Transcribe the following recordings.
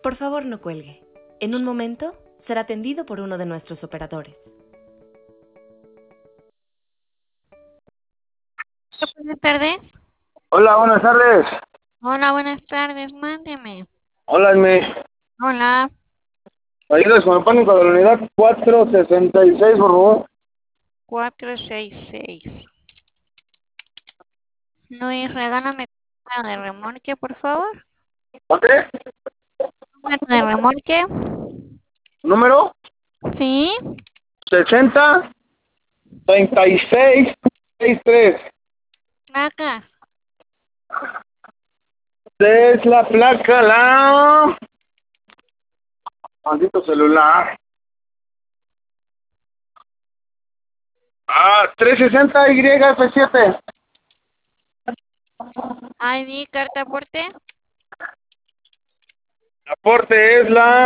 Por favor, no cuelgue. En un momento será atendido por uno de nuestros operadores. Buenas tardes. Hola, buenas tardes. Hola, buenas tardes. Mándeme. Hola, me Hola. ayudas con el pánico de la unidad 466, por favor. 466. Luis, regálame número de remolque, por favor. ¿Ok? Número de remolque. Número Sí. 60 36 63. Placas. Es la placa, la... Maldito celular. 360 YF7. ID, carta aporte. Aporte es la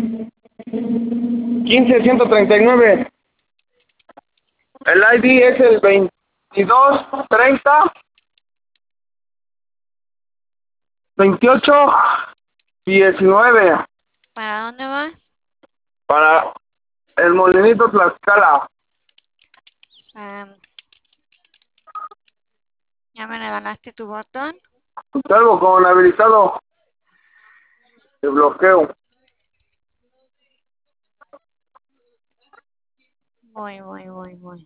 15139. El ID es el 22 30 28 19. ¿Para dónde vas? Para el Molinito Tlaxcala. Ah, ¿ya me regalaste tu botón? Salvo con habilitado de bloqueo. Voy.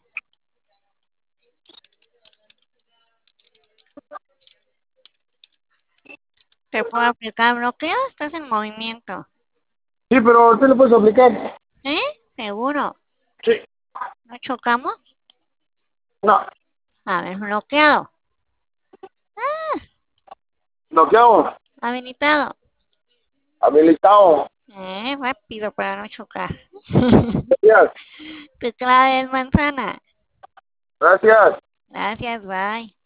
¿Te puedo aplicar bloqueo? Estás en movimiento. Sí, pero usted le puede aplicar. ¿Eh? ¿Seguro? Sí. ¿No chocamos? No. A ver, bloqueado. Bloqueado. Habilitado. Habilitado. Rápido para no chocar. Gracias. Tu clave es manzana. Gracias. Gracias, bye.